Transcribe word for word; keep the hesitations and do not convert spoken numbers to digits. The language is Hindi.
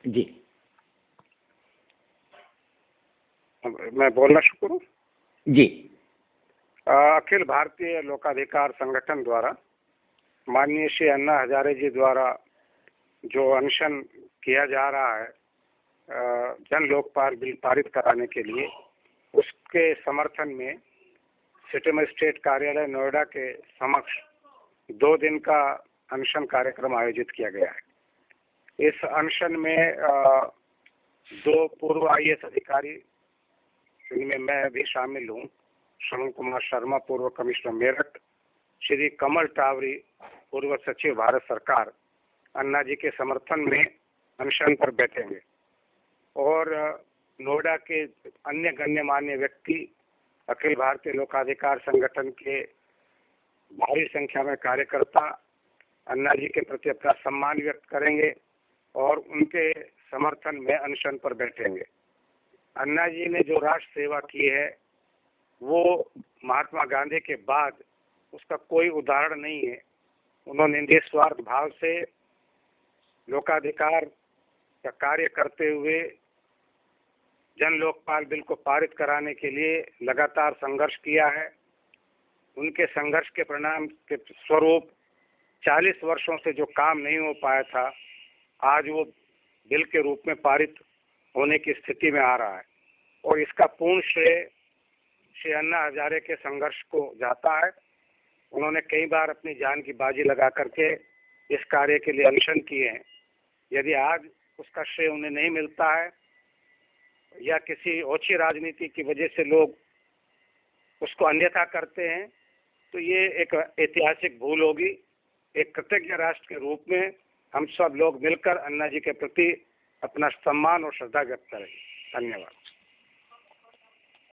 जी, मैं बोलना शुरू करूं? जी। अखिल भारतीय लोकाधिकार संगठन द्वारा माननीय श्री अन्ना हजारे जी द्वारा जो अनशन किया जा रहा है जन लोकपाल बिल पारित कराने के लिए, उसके समर्थन में सिटी मजिस्ट्रेट कार्यालय नोएडा के समक्ष दो दिन का अनशन कार्यक्रम आयोजित किया गया है। इस अनशन में दो पूर्व आई ए एस अधिकारी, जिनमें मैं भी शामिल हूँ, श्रवण कुमार शर्मा पूर्व कमिश्नर मेरठ, श्री कमल टावरी पूर्व सचिव भारत सरकार, अन्ना जी के समर्थन में अनशन पर बैठेंगे और नोएडा के अन्य गण्यमान्य व्यक्ति अखिल भारतीय लोकाधिकार संगठन के भारी संख्या में कार्यकर्ता अन्ना जी के प्रति अपना सम्मान व्यक्त करेंगे और उनके समर्थन में अनशन पर बैठेंगे। अन्ना जी ने जो राष्ट्र सेवा की है वो महात्मा गांधी के बाद उसका कोई उदाहरण नहीं है। उन्होंने निस्वार्थ भाव से लोकाधिकार का कार्य करते हुए जन लोकपाल बिल को पारित कराने के लिए लगातार संघर्ष किया है। उनके संघर्ष के परिणाम के स्वरूप चालीस वर्षों से जो काम नहीं हो पाया था, आज वो बिल के रूप में पारित होने की स्थिति में आ रहा है और इसका पूर्ण श्रेय श्री अन्ना हजारे के संघर्ष को जाता है। उन्होंने कई बार अपनी जान की बाजी लगा करके इस कार्य के लिए अनशन किए हैं। यदि आज उसका श्रेय उन्हें नहीं मिलता है या किसी ओछी राजनीति की वजह से लोग उसको अन्यथा करते हैं, तो ये एक ऐतिहासिक भूल होगी। एक कृतज्ञ राष्ट्र के रूप में हम सब लोग मिलकर अन्ना जी के प्रति अपना सम्मान और श्रद्धा व्यक्त करेंगे। धन्यवाद।